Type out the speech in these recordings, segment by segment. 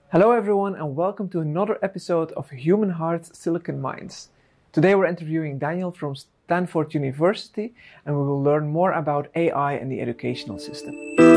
Hello everyone and welcome to another episode of Human Heart Silicon Minds. Today we're interviewing Daniel from Stanford University and we will learn more about AI and the educational system.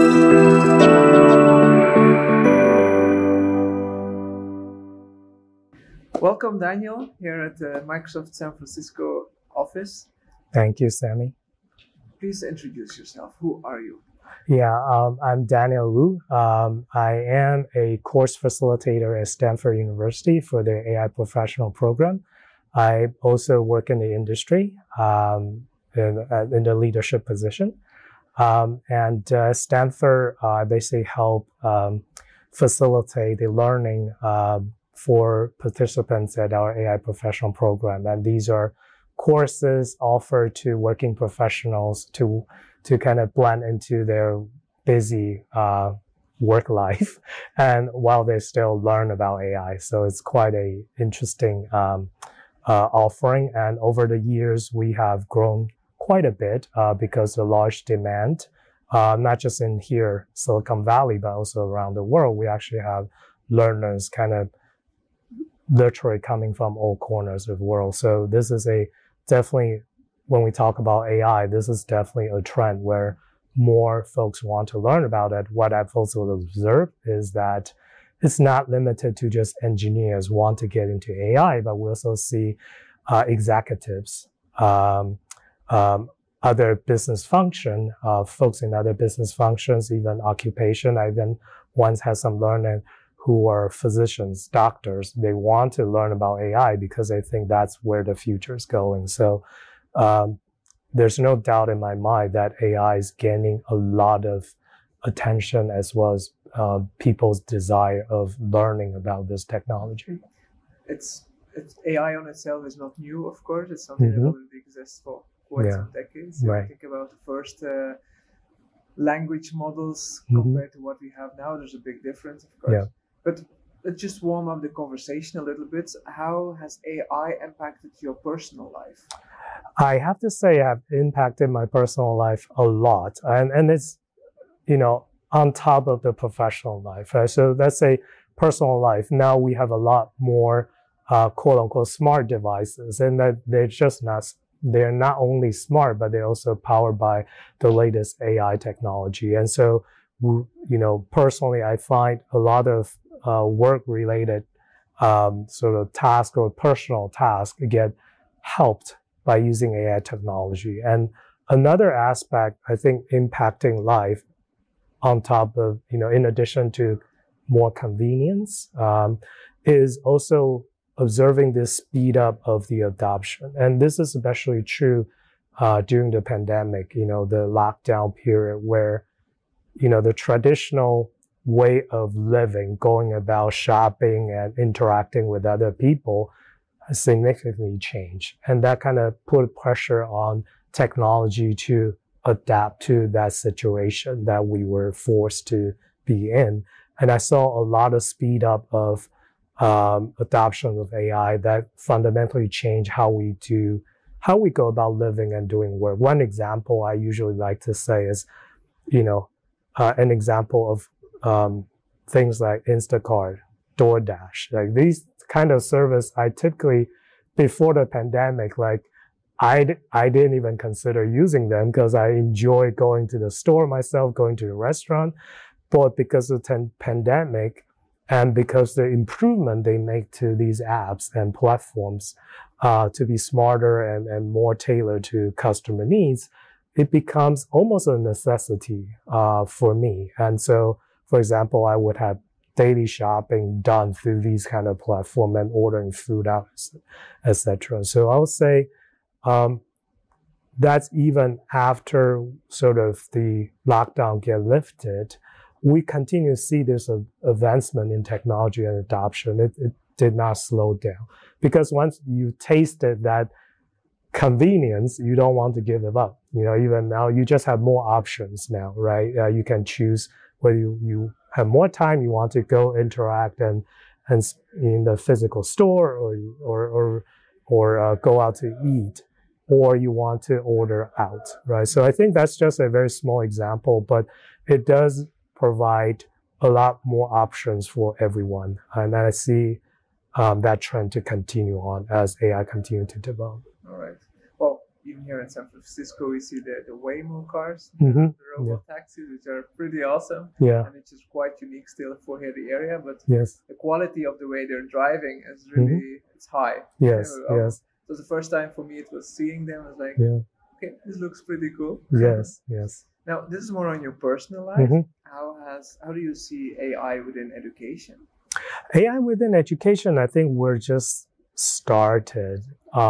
Welcome Daniel here at the Microsoft San Francisco office. Thank you, Sammy. Please introduce yourself. Who are you? I'm Daniel Wu. I am a course facilitator at Stanford University for the AI professional program. I also work in the industry in the leadership position. Stanford, I basically help facilitate the learning for participants at our AI professional program. And these are courses offered to working professionals to kind of blend into their busy work life and while they still learn about AI. So it's quite a interesting offering. And over the years, we have grown quite a bit because of large demand, not just in here, Silicon Valley, but also around the world. We actually have learners kind of literally coming from all corners of the world. So this is definitely, when we talk about AI, this is definitely a trend where more folks want to learn about it. What I've also observed is that it's not limited to just engineers want to get into AI, but we also see executives, other business function, folks in other business functions, even occupation. I even once had some learning who are physicians, doctors. They want to learn about AI because they think that's where the future is going. So there's no doubt in my mind that AI is gaining a lot of attention as well as people's desire of learning about this technology. It's AI on itself is not new, of course. It's something that already exists for quite some decades. If you think about the first language models compared to what we have now, there's a big difference, of course. Yeah. But let's just warm up the conversation a little bit. How has AI impacted your personal life? I have to say I've impacted my personal life a lot. And it's, on top of the professional life, right? So let's say personal life. Now we have a lot more quote unquote smart devices, and that they're not only smart, but they're also powered by the latest AI technology. And so, personally, I find a lot of work-related sort of task or personal task get helped by using AI technology. And another aspect, I think, impacting life on top of, in addition to more convenience, is also observing this speed up of the adoption. And this is especially true during the pandemic, the lockdown period where, the traditional way of living, going about shopping and interacting with other people has significantly changed. And that kind of put pressure on technology to adapt to that situation that we were forced to be in. And I saw a lot of speed up of adoption of AI that fundamentally changed how we go about living and doing work. One example I usually like to say is, an example of things like Instacart, DoorDash, like these kind of service I typically, before the pandemic, I didn't even consider using them because I enjoy going to the store myself, going to the restaurant. But because of the pandemic and because the improvement they make to these apps and platforms to be smarter and more tailored to customer needs, it becomes almost a necessity for me. And so, for example, I would have daily shopping done through these kind of platform and ordering food out, etc. So I would say that's even after sort of the lockdown get lifted, we continue to see this advancement in technology and adoption. It did not slow down because once you tasted that convenience, you don't want to give it up. Even now you just have more options now, right? You can choose whether you have more time, you want to go interact and in the physical store or go out to eat, or you want to order out, right? So I think that's just a very small example, but it does provide a lot more options for everyone. And I see that trend to continue on as AI continue to develop. All right. Well, even here in San Francisco, we see the Waymo cars, Mm-hmm. the robot taxis, which are pretty awesome. Yeah. And it's just quite unique still for here the area, but yes. the quality of the way they're driving is really it's high. Yes. Yes. It was the first time for me. It was seeing them. I was like, okay, this looks pretty cool. Yes. Yes. Now, this is more on your personal life. Mm-hmm. How do you see AI within education? AI within education, I think we're just started.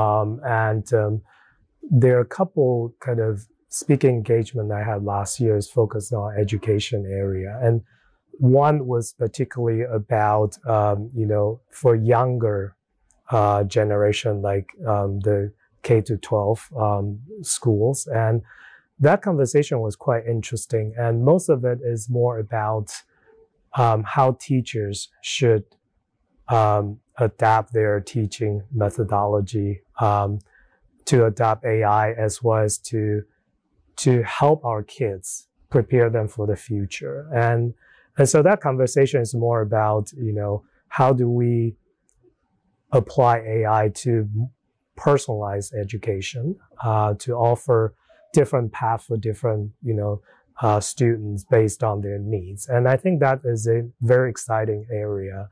There are a couple kind of speaking engagement I had last year is focused on education area. And one was particularly about, for younger generation, like the K-12 schools. And that conversation was quite interesting. And most of it is more about how teachers should adapt their teaching methodology to adopt AI, as well as to help our kids prepare them for the future. And so that conversation is more about, how do we apply AI to personalized education, to offer different paths for different, students based on their needs. And I think that is a very exciting area.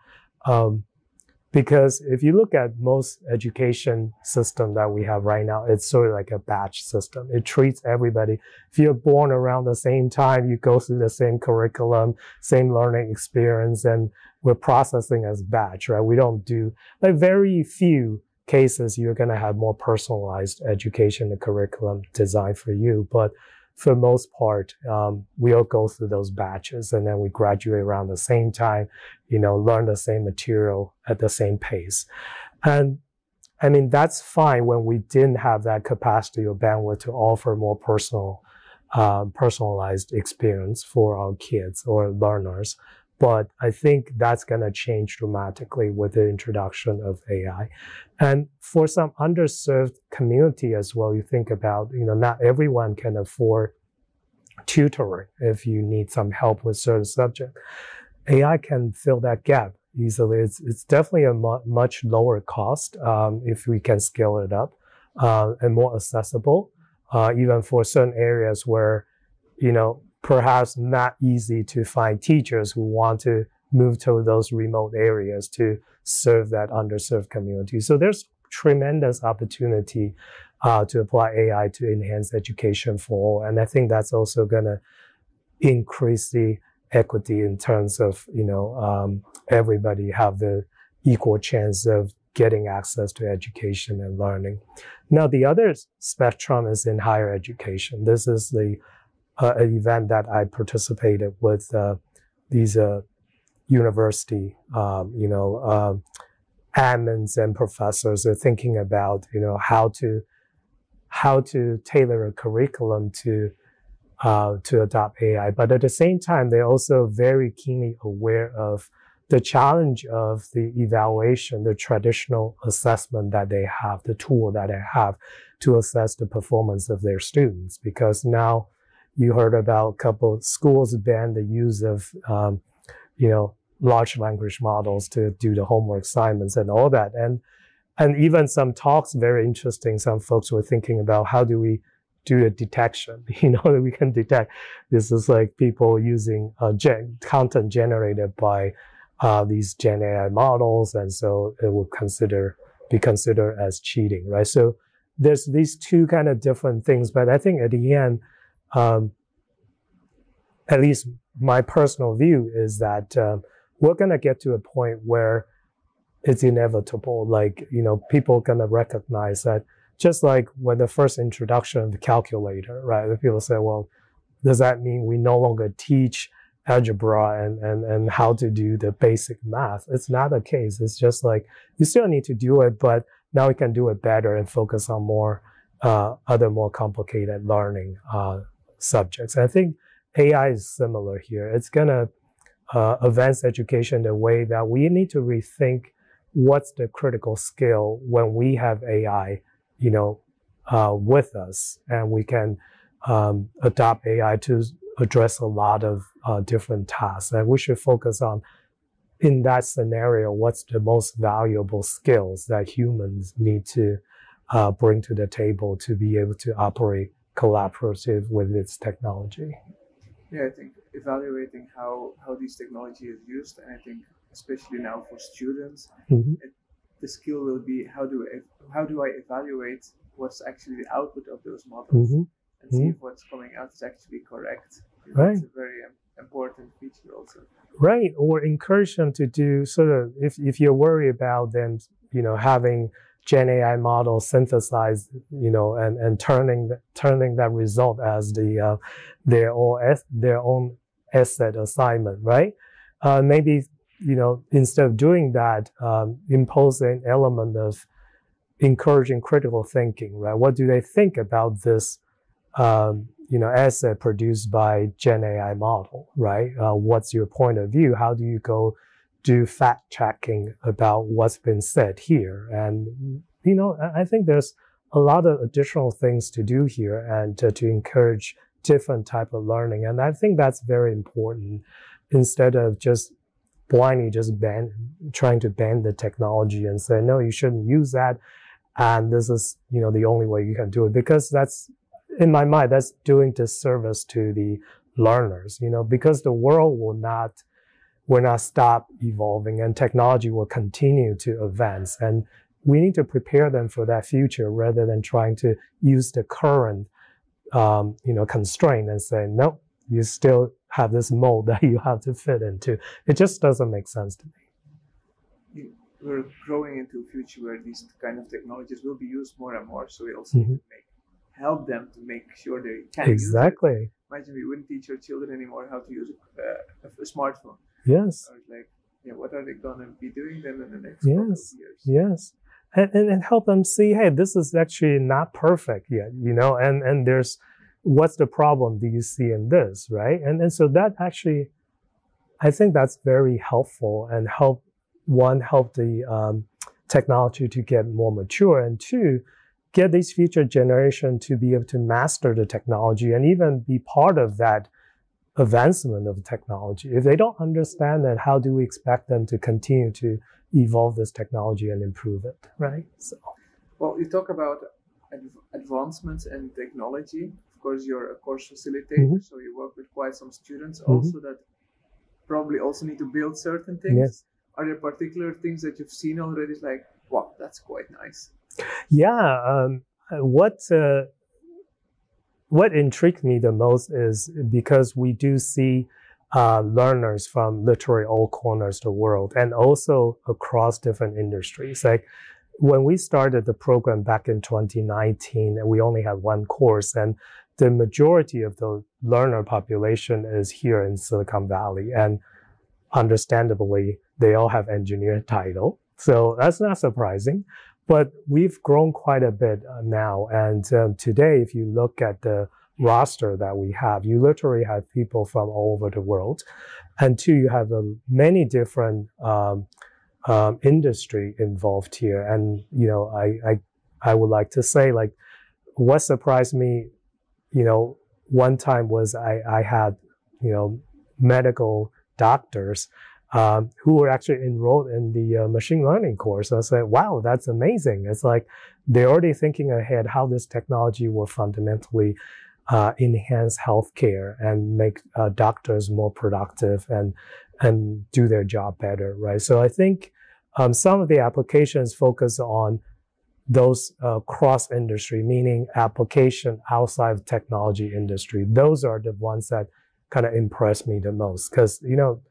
Because if you look at most education system that we have right now, it's sort of like a batch system. It treats everybody. If you're born around the same time, you go through the same curriculum, same learning experience, and we're processing as batch, right? We don't do, like very few cases, you're going to have more personalized education and curriculum designed for you. But for the most part, we all go through those batches and then we graduate around the same time, learn the same material at the same pace. And I mean, that's fine when we didn't have that capacity or bandwidth to offer more personalized experience for our kids or learners. But I think that's going to change dramatically with the introduction of AI. And for some underserved community as well, you think about, not everyone can afford tutoring if you need some help with certain subject. AI can fill that gap easily. It's definitely a much lower cost if we can scale it up and more accessible, even for certain areas where, perhaps not easy to find teachers who want to move to those remote areas to serve that underserved community. So there's tremendous opportunity to apply AI to enhance education for all. And I think that's also going to increase the equity in terms of, everybody have the equal chance of getting access to education and learning. Now, the other spectrum is in higher education. This is the an event that I participated with these university, admins and professors are thinking about, how to tailor a curriculum to adopt AI. But at the same time, they're also very keenly aware of the challenge of the evaluation, the traditional assessment that they have, the tool that they have to assess the performance of their students. Because now you heard about a couple of schools ban the use of, large language models to do the homework assignments and all that. And even some talks, very interesting. Some folks were thinking about how do we do a detection, that we can detect. This is like people using content generated by these Gen AI models. And so it will be considered as cheating, right? So there's these two kind of different things. But I think at the end, at least my personal view is that we're going to get to a point where it's inevitable. Like, people are going to recognize that, just like when the first introduction of the calculator, right? The people say, well, does that mean we no longer teach algebra and how to do the basic math? It's not the case. It's just like, you still need to do it, but now we can do it better and focus on more other more complicated learning subjects. I think AI is similar here. It's going to advance education in a way that we need to rethink what's the critical skill when we have AI, with us, and we can adopt AI to address a lot of different tasks. And we should focus on, in that scenario, what's the most valuable skills that humans need to bring to the table to be able to operate collaborative with its technology. Yeah, I think evaluating how this technology is used, and I think especially now for students, the skill will be how do I evaluate what's actually the output of those models and see if what's coming out is actually correct. Right. It's a very important feature also. Right, or encourage them to do sort of, if you're worried about them, having Gen AI models synthesized, and turning that result as their own asset assignment, right? Maybe, instead of doing that, impose an element of encouraging critical thinking, right? What do they think about this, asset produced by Gen AI model, right? What's your point of view? How do you go do fact checking about what's been said here? And, I think there's a lot of additional things to do here and to encourage different type of learning. And I think that's very important, instead of just blindly trying to ban the technology and say, no, you shouldn't use that. And this is, the only way you can do it, because that's, in my mind, that's doing disservice to the learners, because the world will not stop evolving, and technology will continue to advance. And we need to prepare them for that future rather than trying to use the current, constraint and say, no, you still have this mold that you have to fit into. It just doesn't make sense to me. We're growing into a future where these kind of technologies will be used more and more. So we also need to help them to make sure they can use it. Imagine we wouldn't teach our children anymore how to use a smartphone. Yes. Or what are they going to be doing then in the next couple of years? Yes. And help them see, hey, this is actually not perfect yet, and there's, what's the problem do you see in this, right? And so that actually, I think that's very helpful, and help the technology to get more mature, and two, get these future generation to be able to master the technology and even be part of that advancement of technology. If they don't understand that, how do we expect them to continue to evolve this technology and improve it, right? So, well, you talk about advancements in technology. Of course, you're a course facilitator, so you work with quite some students also that probably also need to build certain things. Yes. Are there particular things that you've seen already? It's like, wow, that's quite nice. Yeah. What intrigued me the most is because we do see learners from literally all corners of the world, and also across different industries. Like when we started the program back in 2019, and we only had one course, and the majority of the learner population is here in Silicon Valley, and understandably, they all have engineer title. So that's not surprising. But we've grown quite a bit now. And today, if you look at the roster that we have, you literally have people from all over the world. And two, you have many different industry involved here. And, I would like to say, like, what surprised me, one time was I had, medical doctors who were actually enrolled in the machine learning course. I said, wow, that's amazing. It's like they're already thinking ahead how this technology will fundamentally enhance healthcare and make doctors more productive and do their job better, right? So I think some of the applications focus on those cross-industry, meaning application outside of technology industry. Those are the ones that kind of impress me the most, because,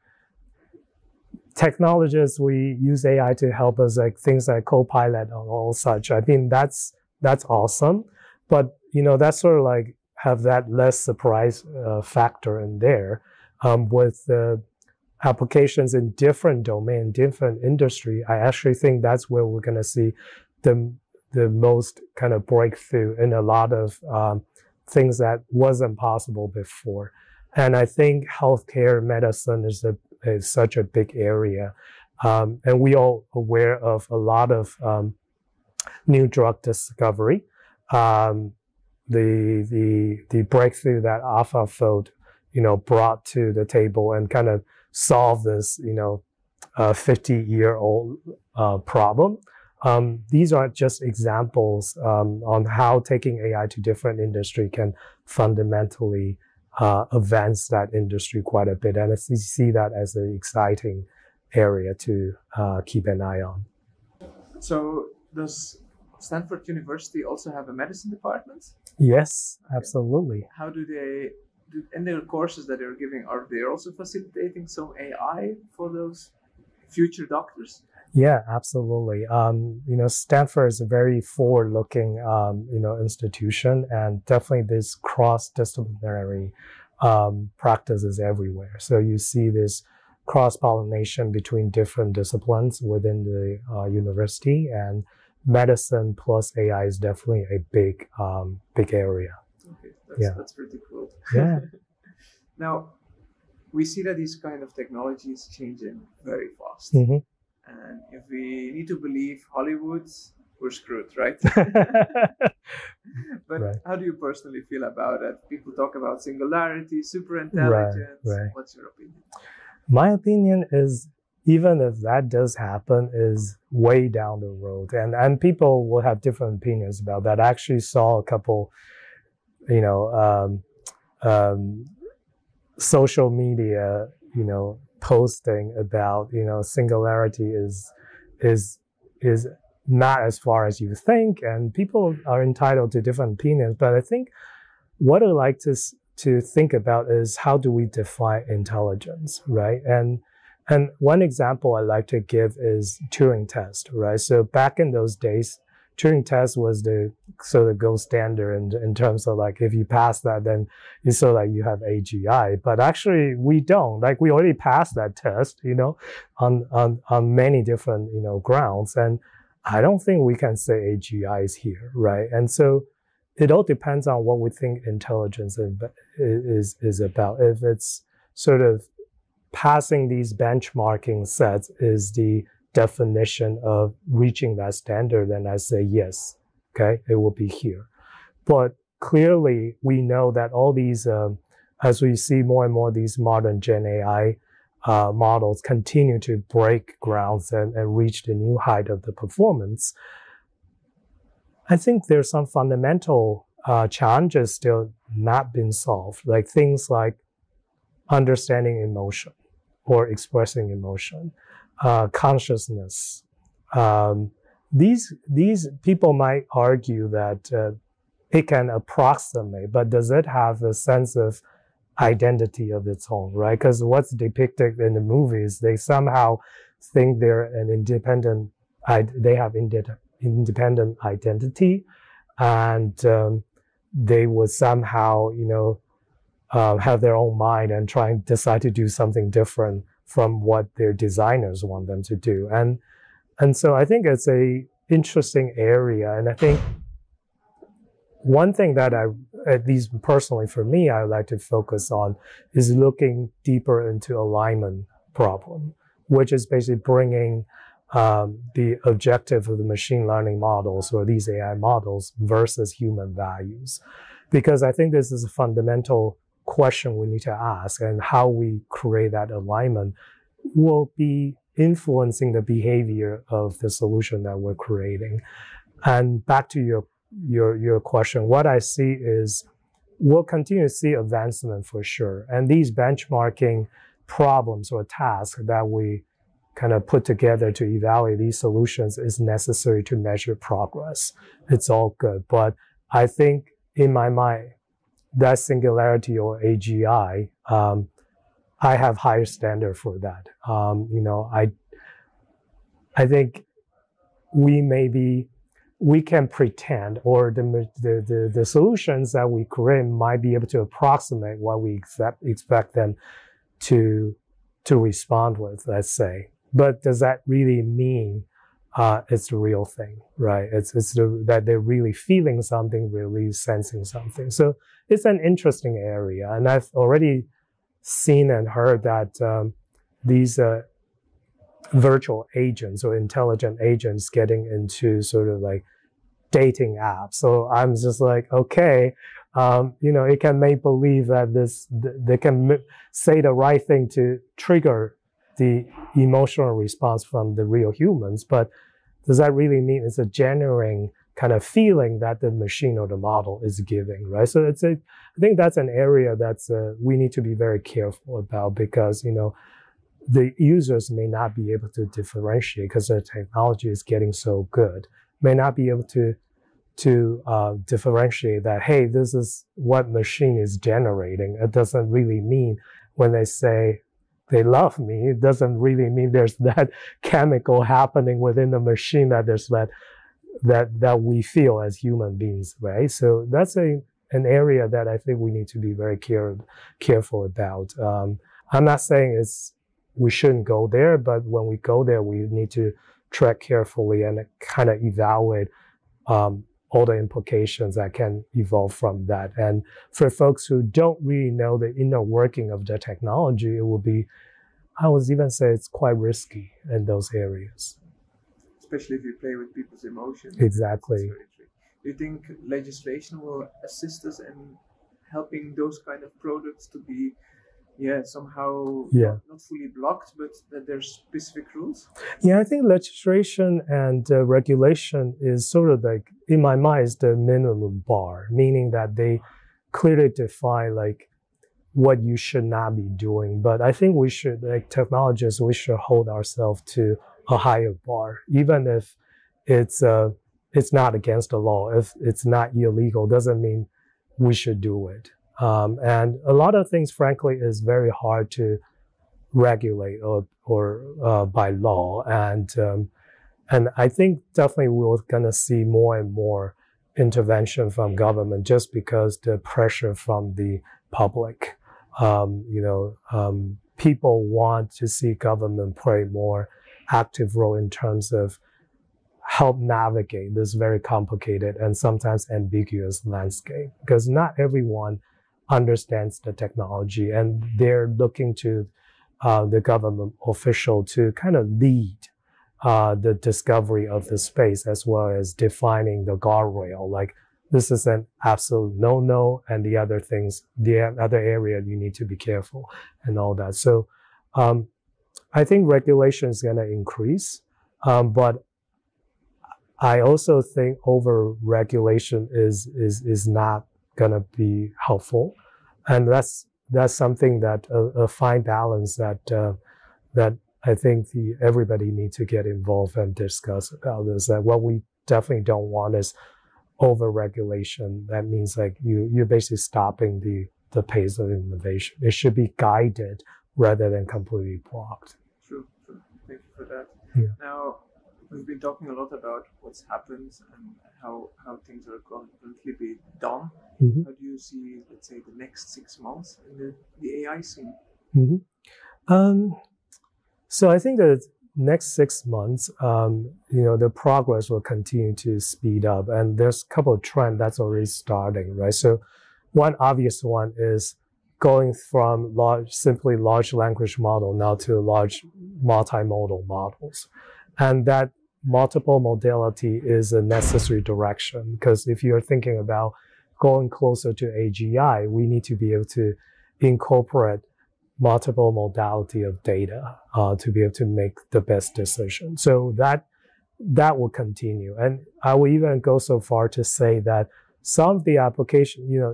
technologists, we use AI to help us, like things like Copilot and all such. I think that's awesome, but that's sort of like have that less surprise factor in there. With the applications in different domain, different industry, I actually think that's where we're going to see the most kind of breakthrough in a lot of things that wasn't possible before. And I think healthcare medicine is such a big area. And we all aware of a lot of new drug discovery. The breakthrough that AlphaFold brought to the table and kind of solve this, 50-year-old problem. These are just examples on how taking AI to different industry can fundamentally advance that industry quite a bit. And I see that as an exciting area to keep an eye on. So does Stanford University also have a medicine department? Yes, absolutely. How do they, in their courses that they're giving, are they also facilitating some AI for those future doctors? Yeah, absolutely. Stanford is a very forward-looking, institution, and definitely this cross-disciplinary practices everywhere. So you see this cross-pollination between different disciplines within the university, and medicine plus AI is definitely a big area. Okay, that's pretty cool. Yeah. Now, we see that these kind of technologies changing very fast. Mm-hmm. And if we need to believe Hollywood, we're screwed, right? But right. How do you personally feel about it? People talk about singularity, superintelligence. Right. What's your opinion? My opinion is, even if that does happen, is way down the road. And people will have different opinions about that. I actually saw a couple, social media, posting about, singularity is not as far as you think, and people are entitled to different opinions. But I think what I like to think about is, how do we define intelligence, right? And one example I like to give is Turing test, right? So back in those days, Turing test was the sort of gold standard in terms of, like, if you pass that, then you sort of like you have AGI. But actually we don't. Like, we already passed that test, on many different, grounds. And I don't think we can say AGI is here, right? And so it all depends on what we think intelligence is about. If it's sort of passing these benchmarking sets is the definition of reaching that standard, then I say yes, okay, it will be here. But clearly, we know that all these, as we see more and more these modern Gen AI models continue to break grounds and reach the new height of the performance, I think there's some fundamental challenges still not been solved, like things like understanding emotion or expressing emotion. Consciousness. These people might argue that it can approximate, but does it have a sense of identity of its own, right? Because what's depicted in the movies, they somehow think they're an independent, they have independent identity, and they would somehow, have their own mind and try and decide to do something different from what their designers want them to do. And so I think it's a interesting area. And I think one thing that at least personally for me, I like to focus on is looking deeper into alignment problem, which is basically bringing the objective of the machine learning models or these AI models versus human values. Because I think this is a fundamental question we need to ask, and how we create that alignment will be influencing the behavior of the solution that we're creating. And back to your question, what I see is we'll continue to see advancement for sure. And these benchmarking problems or tasks that we kind of put together to evaluate these solutions is necessary to measure progress. It's all good. But I think in my mind, that singularity or AGI, I have higher standard for that. I think we can pretend, or the solutions that we create might be able to approximate what we expect them to respond with, let's say. But does that really mean it's the real thing, right? It's that they're really feeling something, really sensing something. So it's an interesting area. And I've already seen and heard that these virtual agents or intelligent agents getting into sort of like dating apps. So I'm just like, okay, it can make believe that they can say the right thing to trigger the emotional response from the real humans. But does that really mean it's a genuine kind of feeling that the machine or the model is giving, right? So I think that's an area that's we need to be very careful about, because the users may not be able to differentiate because the technology is getting so good, may not be able to differentiate that, hey, this is what machine is generating. It doesn't really mean when they say they love me, it doesn't really mean there's that chemical happening within the machine that there's that we feel as human beings, right? So that's an area that I think we need to be very careful about. I'm not saying we shouldn't go there, but when we go there, we need to tread carefully and kind of evaluate all the implications that can evolve from that. And for folks who don't really know the inner working of the technology, it will be, I would even say it's quite risky in those areas. Especially if you play with people's emotions. Exactly. Do you think legislation will assist us in helping those kind of products to be somehow not fully blocked, but that there's specific rules? Yeah, I think legislation and regulation is sort of like, in my mind, is the minimum bar, meaning that they clearly define like what you should not be doing. But I think we should, like technologists, we should hold ourselves to a higher bar, even if it's not against the law. If it's not illegal, doesn't mean we should do it. And a lot of things, frankly, is very hard to regulate or by law. And I think definitely we're going to see more and more intervention from government just because the pressure from the public. People want to see government play more active role in terms of help navigate this very complicated and sometimes ambiguous landscape, because not everyone understands the technology, and they're looking to the government official to kind of lead the discovery of the space, as well as defining the guardrail. Like, this is an absolute no-no, and the other area you need to be careful and all that. So I think regulation is going to increase, but I also think over-regulation is not going to be helpful, and that's something that a fine balance that I think everybody needs to get involved and discuss about this. That what we definitely don't want is over-regulation. That means like you're basically stopping the pace of innovation. It should be guided rather than completely blocked. True. Thank you for that. Yeah. Now, we've been talking a lot about what's happened and how things are currently be done. Mm-hmm. How do you see, let's say, the next 6 months in the AI scene? Mm-hmm. So I think the next 6 months, the progress will continue to speed up, and there's a couple of trends that's already starting, right? So one obvious one is going from simply large language model now to large multimodal models. And that multiple modality is a necessary direction, because if you're thinking about going closer to AGI, we need to be able to incorporate multiple modality of data to be able to make the best decision. So that will continue. And I will even go so far to say that some of the application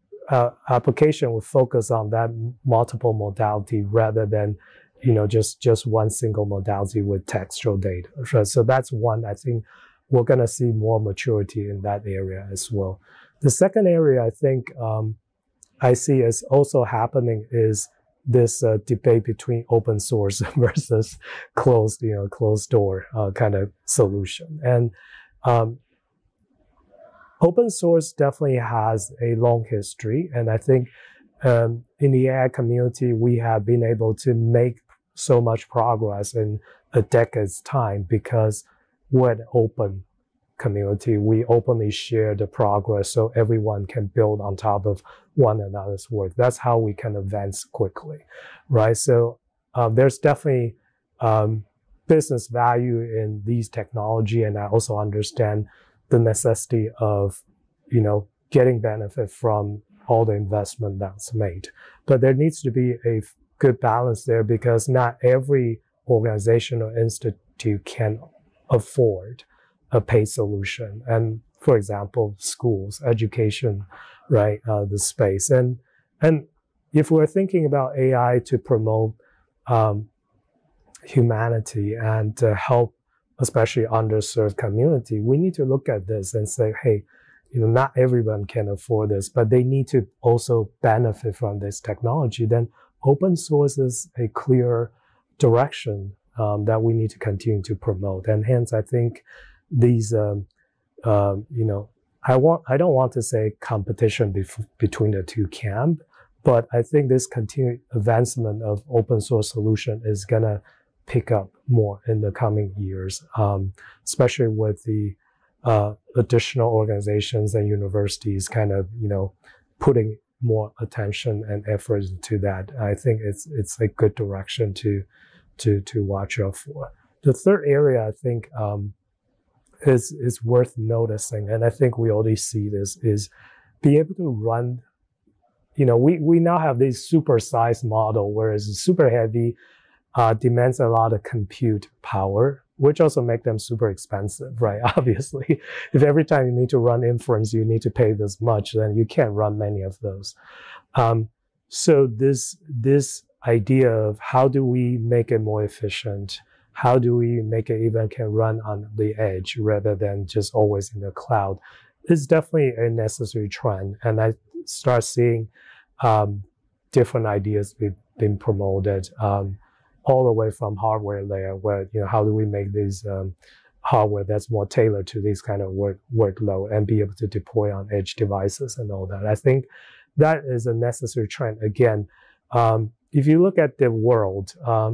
will focus on that multiple modality rather than just one single modality with textual data. So that's one, I think we're going to see more maturity in that area as well. The second area I think I see as also happening is this debate between open source versus closed door kind of solution. And open source definitely has a long history. And I think in the AI community, we have been able to make so much progress in a decade's time because we're an open community. We openly share the progress so everyone can build on top of one another's work. That's how we can advance quickly, right? So there's definitely business value in these technology, and I also understand the necessity of getting benefit from all the investment that's made. But there needs to be a good balance there, because not every organization or institute can afford a paid solution. And for example, schools, education, right, the space. And if we're thinking about AI to promote humanity and to help especially underserved community, we need to look at this and say, hey, not everyone can afford this, but they need to also benefit from this technology. Then open source is a clear direction that we need to continue to promote. And hence, I think these, I don't want to say competition between the two camps, but I think this continued advancement of open source solution is going to pick up more in the coming years, especially with the additional organizations and universities kind of, putting more attention and effort into that. I think it's a good direction to watch out for. The third area I think is worth noticing, and I think we already see this, is be able to run. We now have this super-sized model, whereas super heavy demands a lot of compute power, which also make them super expensive, right? Obviously, if every time you need to run inference, you need to pay this much, then you can't run many of those. So this idea of how do we make it more efficient? How do we make it even can run on the edge rather than just always in the cloud is definitely a necessary trend. And I start seeing different ideas being promoted, all the way from hardware layer, where how do we make these hardware that's more tailored to this kind of workload and be able to deploy on edge devices and all that. I think that is a necessary trend. Again, if you look at the world,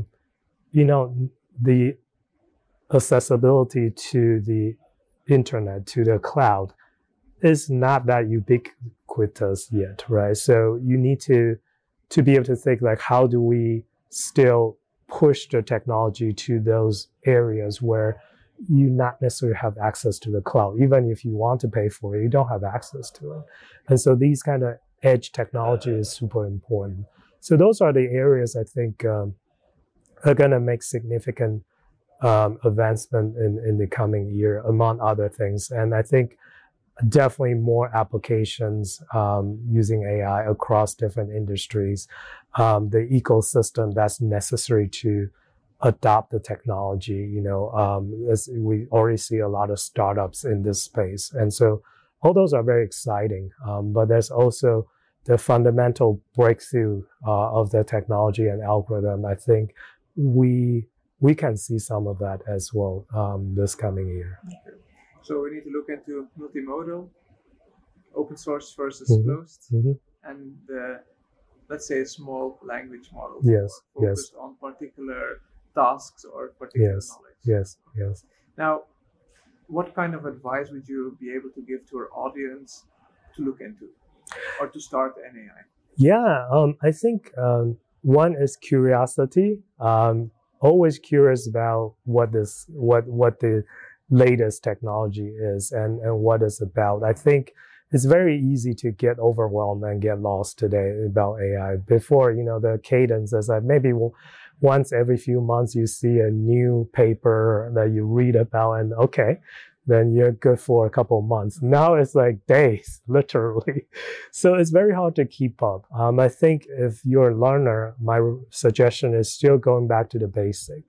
the accessibility to the internet, to the cloud, is not that ubiquitous yet, right? So you need to be able to think like, how do we still push the technology to those areas where you not necessarily have access to the cloud. Even if you want to pay for it, you don't have access to it. And so these kind of edge technology is super important. So those are the areas I think are going to make significant advancement in the coming year, among other things. And I think definitely more applications using AI across different industries, the ecosystem that's necessary to adopt the technology. As we already see a lot of startups in this space. And so all those are very exciting. But there's also the fundamental breakthrough of the technology and algorithm. I think we can see some of that as well this coming year. So we need to look into multimodal, open source versus closed, and let's say small language models focused on particular tasks or particular knowledge. Yes. Now, what kind of advice would you be able to give to our audience to look into or to start an AI? Yeah, I think one is curiosity. Always curious about what the latest technology is and what it's about. I think it's very easy to get overwhelmed and get lost today about AI. Before, the cadence is like maybe once every few months you see a new paper that you read about and okay, then you're good for a couple of months. Now it's like days, literally. So it's very hard to keep up. I think if you're a learner, my suggestion is still going back to the basic,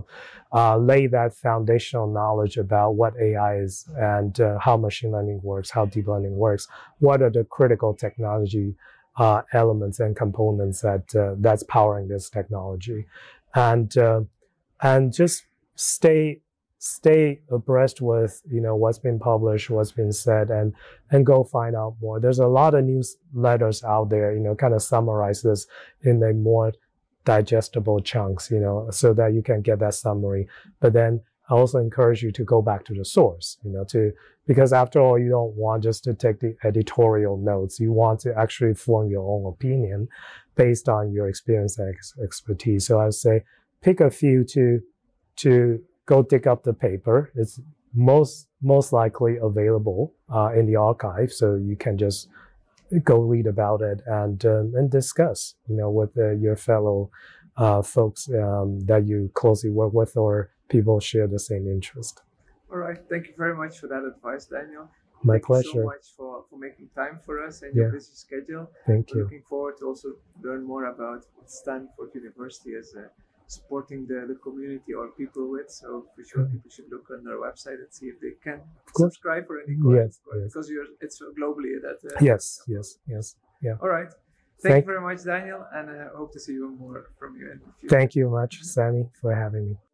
lay that foundational knowledge about what AI is and how machine learning works, how deep learning works, what are the critical technology elements and components that's powering this technology. And just stay abreast with what's been published, what's been said, and go find out more. There's a lot of newsletters out there, kind of summarize this in a more digestible chunks, so that you can get that summary. But then I also encourage you to go back to the source, because after all, you don't want just to take the editorial notes. You want to actually form your own opinion based on your experience and expertise. So I would say pick a few to go dig up the paper. It's most likely available in the archive, so you can just go read about it and discuss, with your fellow folks that you closely work with or people share the same interest. All right. Thank you very much for that advice, Daniel. My pleasure. Thank you so much for making time for us and your busy schedule. Thank you. Looking forward to also learn more about what Stanford University is supporting the community or people with. So for sure, people should look on their website and see if they can subscribe for any course. Yes. Because it's globally that. Yes. Yeah. All right. Thank you very much, Daniel, and I hope to see you more from you in the future. Thank you much, Sammy, for having me.